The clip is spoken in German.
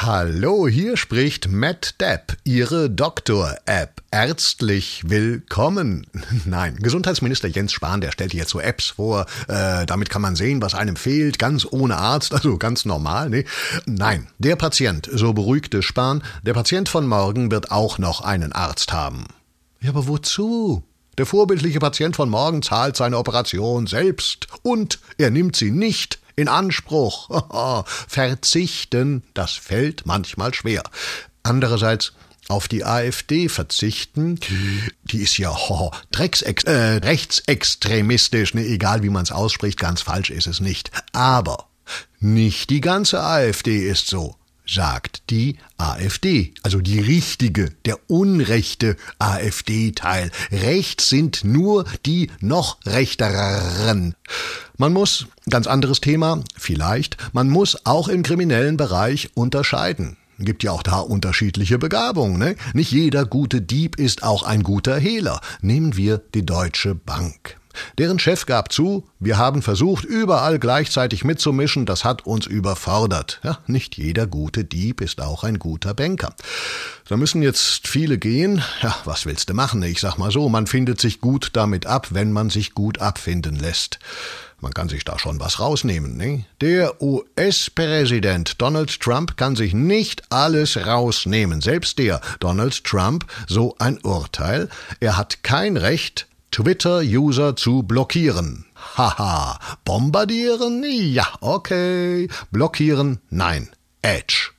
Hallo, hier spricht Matt Depp, Ihre Doktor-App. Ärztlich willkommen. Nein, Gesundheitsminister Jens Spahn, der stellt jetzt so Apps vor, damit kann man sehen, was einem fehlt, ganz ohne Arzt, also ganz normal, ne? Nein, der Patient, so beruhigte Spahn, der Patient von morgen wird auch noch einen Arzt haben. Ja, aber wozu? Der vorbildliche Patient von morgen zahlt seine Operation selbst und er nimmt sie nicht in Anspruch. Verzichten, das fällt manchmal schwer. Andererseits auf die AfD verzichten, die ist ja rechtsextremistisch, ne? Egal wie man es ausspricht, ganz falsch ist es nicht. Aber nicht die ganze AfD ist so, sagt die AfD, also die richtige, der unrechte AfD-Teil. Rechts sind nur die noch rechteren. Man muss, ganz anderes Thema, vielleicht, man muss auch im kriminellen Bereich unterscheiden. Gibt ja auch da unterschiedliche Begabungen, ne? Nicht jeder gute Dieb ist auch ein guter Hehler. Nehmen wir die Deutsche Bank. Deren Chef gab zu, wir haben versucht, überall gleichzeitig mitzumischen, das hat uns überfordert. Ja, nicht jeder gute Dieb ist auch ein guter Banker. Da müssen jetzt viele gehen. Ja, was willst du machen? Ich sag mal so, man findet sich gut damit ab, wenn man sich gut abfinden lässt. Man kann sich da schon was rausnehmen, ne? Der US-Präsident Donald Trump kann sich nicht alles rausnehmen. Selbst der Donald Trump, so ein Urteil. Er hat kein Recht, Twitter-User zu blockieren. Haha, bombardieren? Ja, okay. Blockieren? Nein. Edge.